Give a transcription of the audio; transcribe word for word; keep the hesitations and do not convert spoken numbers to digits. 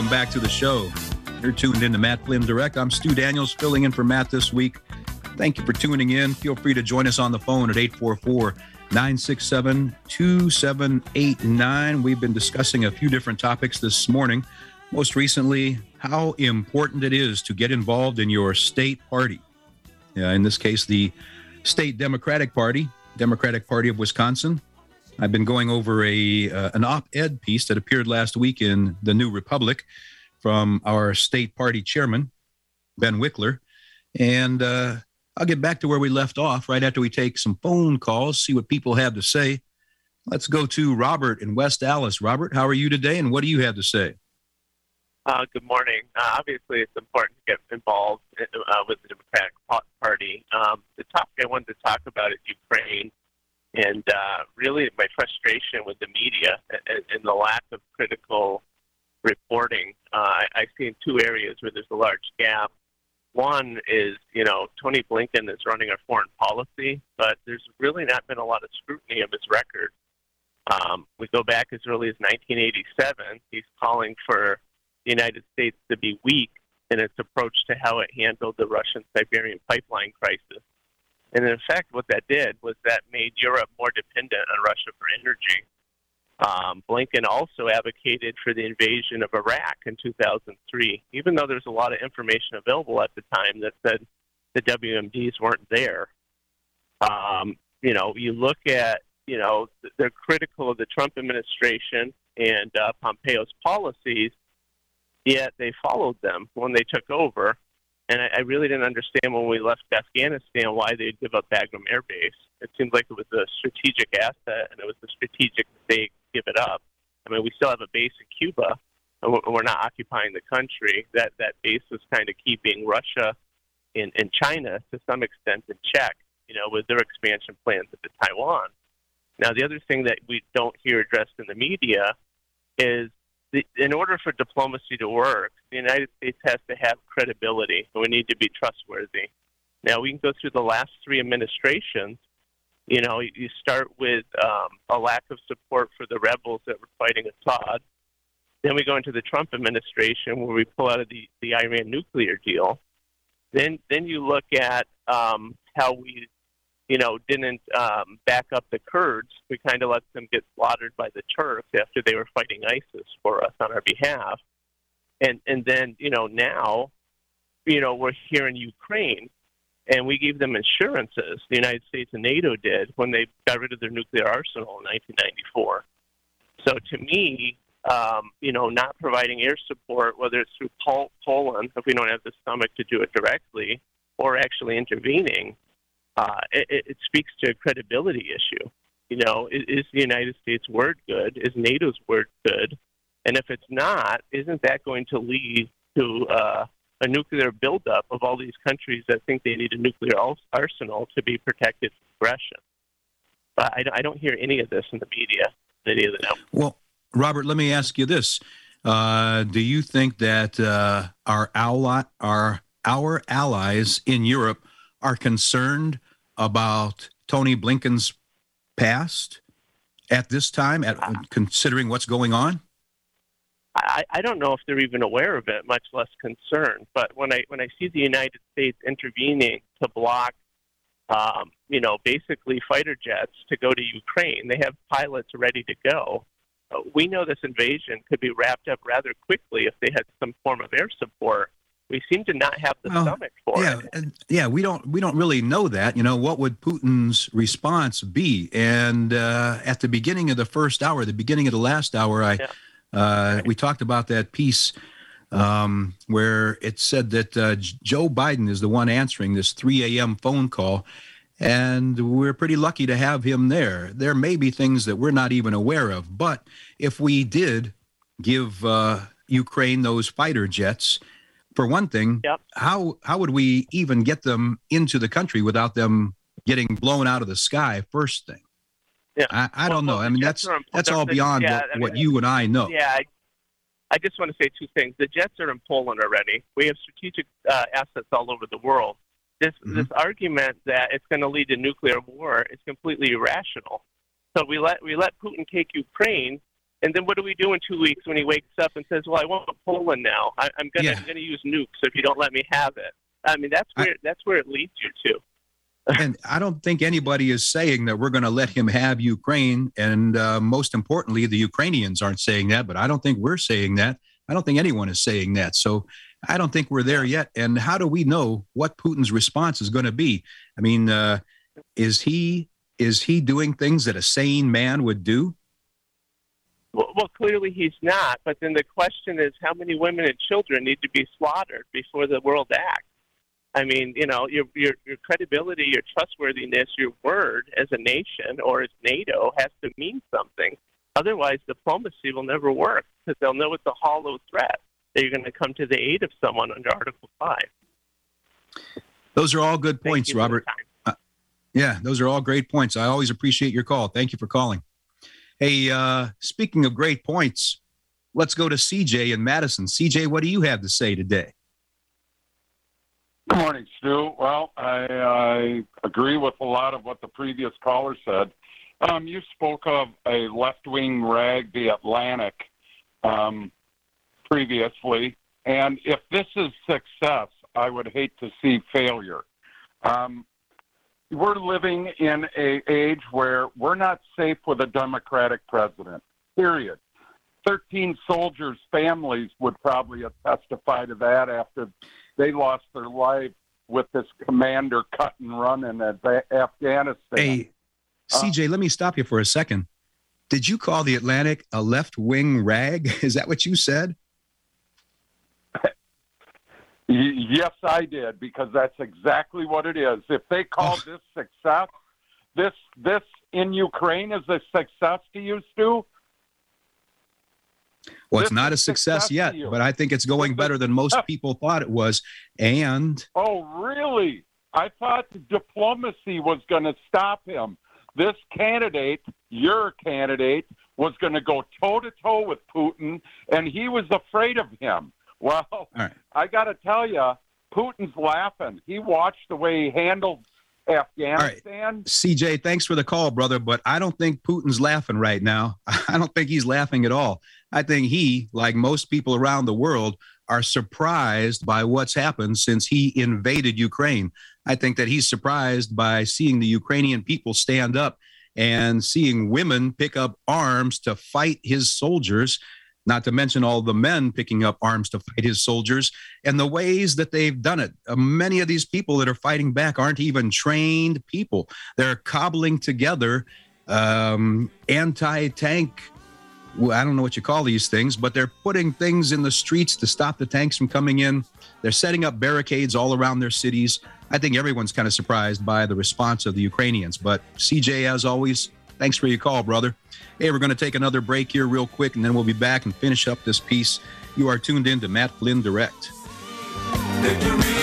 welcome back to the show. You're tuned in to Matt Flynn Direct. I'm Stu Daniels, filling in for Matt this week. Thank you for tuning in. Feel free to join us on the phone at eight four four, nine six seven, two seven eight nine. We've been discussing a few different topics this morning. Most recently, how important it is to get involved in your state party. Uh, in this case, the State Democratic Party, Democratic Party of Wisconsin. I've been going over a uh, an op-ed piece that appeared last week in the New Republic from our state party chairman, Ben Wickler. And uh, I'll get back to where we left off right after we take some phone calls, see what people have to say. Let's go to Robert in West Allis. Robert, how are you today, and what do you have to say? Uh, good morning. Uh, obviously, it's important to get involved uh, with the Democratic Party. Um, the topic I wanted to talk about is Ukraine, and uh, really my frustration with the media and, and the lack of critical reporting. Uh, I, I see in two areas where there's a large gap. One is, you know, Tony Blinken is running our foreign policy, but there's really not been a lot of scrutiny of his record. Um, we go back as early as nineteen eighty-seven. He's calling for the United States to be weak in its approach to how it handled the Russian-Siberian pipeline crisis. And in fact, what that did was that made Europe more dependent on Russia for energy. Um, Blinken also advocated for the invasion of Iraq in two thousand three, even though there's a lot of information available at the time that said the W M Ds weren't there. Um, you know, you look at, you know, they're critical of the Trump administration and uh, Pompeo's policies, yet they followed them when they took over. And I, I really didn't understand when we left Afghanistan why they'd give up Bagram Air Base. It seemed like it was a strategic asset, and it was a strategic mistake to give it up. I mean, we still have a base in Cuba, and we're not occupying the country. That that base was kind of keeping Russia and, and China, to some extent, in check, you know, with their expansion plans into Taiwan. Now, the other thing that we don't hear addressed in the media is The, in order for diplomacy to work, the United States has to have credibility, and we need to be trustworthy. Now, we can go through the last three administrations. You know, you start with um, a lack of support for the rebels that were fighting Assad. Then we go into the Trump administration, where we pull out of the, the Iran nuclear deal. Then, then you look at um, how we, you know, didn't um, back up the Kurds. We kind of let them get slaughtered by the Turks after they were fighting ISIS for us on our behalf. And and then, you know, now, you know, we're here in Ukraine, and we gave them assurances, the United States and NATO did, when they got rid of their nuclear arsenal in nineteen ninety-four. So to me, um, you know, not providing air support, whether it's through Pol- Poland, if we don't have the stomach to do it directly, or actually intervening, Uh, it, it speaks to a credibility issue. You know, is, is the United States' word good? Is NATO's word good? And if it's not, isn't that going to lead to uh, a nuclear buildup of all these countries that think they need a nuclear arsenal to be protected from aggression? But I, I don't hear any of this in the media. Any of the no. Well, Robert, let me ask you this. Uh, do you think that uh, our, ally, our, our allies in Europe are concerned about Tony Blinken's past at this time, at considering what's going on? I, I don't know if they're even aware of it, much less concerned. But when I when I see the United States intervening to block, um, you know, basically fighter jets to go to Ukraine, they have pilots ready to go. Uh, we know this invasion could be wrapped up rather quickly if they had some form of air support. We seem to not have the well, stomach for yeah, it. And, yeah, we don't we don't really know that. You know, what would Putin's response be? And uh, at the beginning of the first hour, the beginning of the last hour, I yeah. uh, we talked about that piece um, where it said that uh, Joe Biden is the one answering this three a.m. phone call, and we're pretty lucky to have him there. There may be things that we're not even aware of, but if we did give uh, Ukraine those fighter jets, for one thing, yep. how how would we even get them into the country without them getting blown out of the sky? First thing, yeah. I, I well, don't know. Well, I mean, that's that's all beyond yeah, what, I mean, what you and I know. Yeah, I, I just want to say two things. The jets are in Poland already. We have strategic uh, assets all over the world. This mm-hmm. this argument that it's going to lead to nuclear war is completely irrational. So we let we let Putin take Ukraine, And then what do we do in two weeks when he wakes up and says, "Well, I want Poland now. I, I'm going Yeah. to use nukes if you don't let me have it." I mean, that's where I, that's where it leads you to. and I don't think anybody is saying that we're going to let him have Ukraine. And uh, most importantly, the Ukrainians aren't saying that, but I don't think we're saying that. I don't think anyone is saying that. So I don't think we're there yet. And how do we know what Putin's response is going to be? I mean, uh, is he is he doing things that a sane man would do? Well, well, clearly he's not. But then the question is, how many women and children need to be slaughtered before the world acts? I mean, you know, your your your credibility, your trustworthiness, your word as a nation or as NATO has to mean something. Otherwise, diplomacy will never work because they'll know it's a hollow threat that you're going to come to the aid of someone under Article five. Those are all good Thank points, you for Robert. the time. Uh, yeah, those are all great points. I always appreciate your call. Thank you for calling. Hey, uh, speaking of great points, let's go to C J in Madison. C J, what do you have to say today? Good morning, Stu. Well, I, I agree with a lot of what the previous caller said. Um, you spoke of a left-wing rag, The Atlantic, um, previously, and if this is success, I would hate to see failure. Um, we're living in an age where we're not safe with a Democratic president, period. thirteen soldiers' families would probably have testified to that after they lost their life with this commander cut and run in Afghanistan. Hey, C J, uh, let me stop you for a second. Did you call The Atlantic a left-wing rag? Is that what you said? Yes, I did, because that's exactly what it is. If they call oh. this success, this this in Ukraine is a success to you, Stu? Well, this it's not a success, success yet, but I think it's going better than most people thought it was. And oh, really? I thought diplomacy was going to stop him. This candidate, your candidate, was going to go toe-to-toe with Putin, and he was afraid of him. Well, right. I got to tell you, Putin's laughing. He watched the way he handled Afghanistan. Right. C J, thanks for the call, brother, but I don't think Putin's laughing right now. I don't think he's laughing at all. I think he, like most people around the world, are surprised by what's happened since he invaded Ukraine. I think that he's surprised by seeing the Ukrainian people stand up and seeing women pick up arms to fight his soldiers, not to mention all the men picking up arms to fight his soldiers, and the ways that they've done it. Uh, many of these people that are fighting back aren't even trained people. They're cobbling together um, anti-tank, well, I don't know what you call these things, but they're putting things in the streets to stop the tanks from coming in. They're setting up barricades all around their cities. I think everyone's kind of surprised by the response of the Ukrainians. But C J, as always, thanks for your call, brother. Hey, we're going to take another break here real quick, and then we'll be back and finish up this piece. You are tuned in to Matt Flynn Direct. Victory.